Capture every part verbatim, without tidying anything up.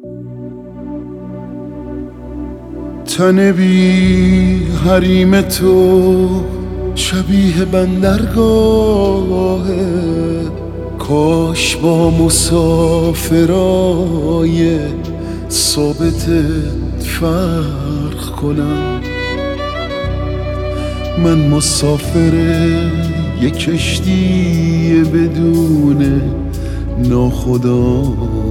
تن بی حریم تو شبیه بندرگاهه، کاش با مسافرای ثابتت فرق کنم. من مسافر یک کشتی بدون ناخدا،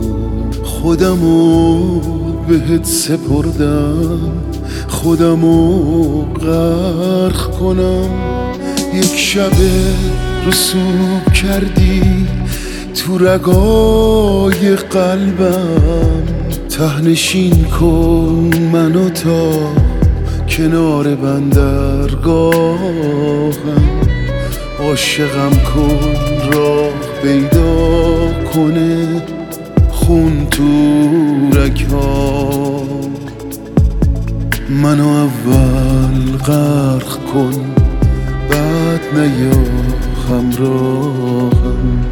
خودمو بهت سپردم، خودمو غرق کنم. یک شب رسوب کردی تو رگای قلبم، تهنشین کن منو تا کنار بندرگاهم. عاشقم کن راه پیدا کنه خون تو رگ‌ها، منو اول غرق کن بعد نیا همراهم.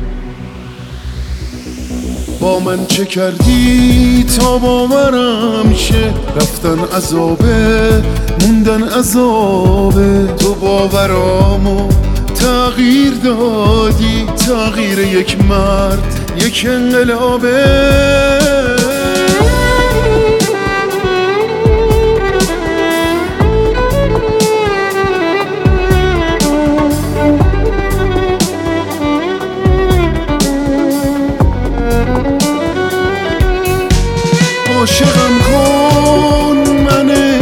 با من چه کردی تا باورم شه؟ رفتن عذابه موندن عذابه. تو باورامو تغییر دادی، تغییر یک مرد یک انقلابه. عاشقم کن منه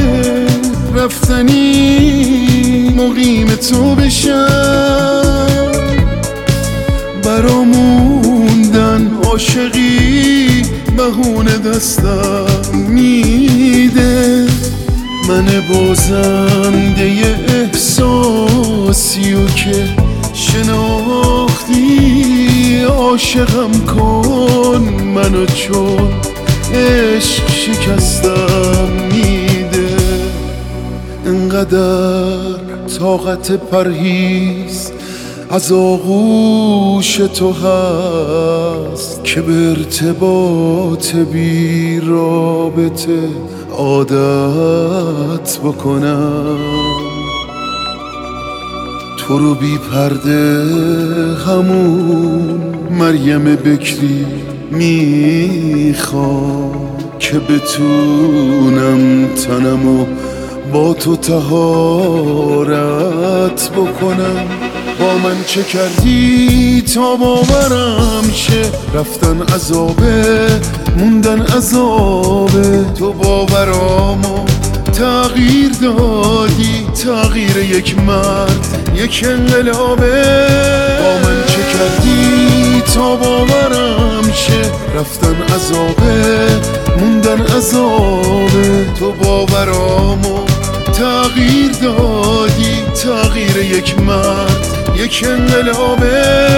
رفتنی مقیم تو بشم، براموندن عاشقی بهونه دستم میده. من بازنده احساسیو که شناختی، عاشقم کن منو چون عشق شکستم میده. انقدر طاقت پرهیز از آغوش تو هست که به ارتباط بی رابطه عادت بکنم. تو رو بی پرده همون مریم بکری میخوام که بتونم تنمو با تو طهارت بکنم. با من چه کردی تا باورم شه؟ رفتن عذابه موندن عذابه. تو باورامو تغییر دادی، تغییر یک مرد یک انقلابه. با من چه کردی تا باورم شه؟ رفتن عذابه موندن عذابه. تو باورامو تغییر دادی، تغییر یک مرد یک انقلابه.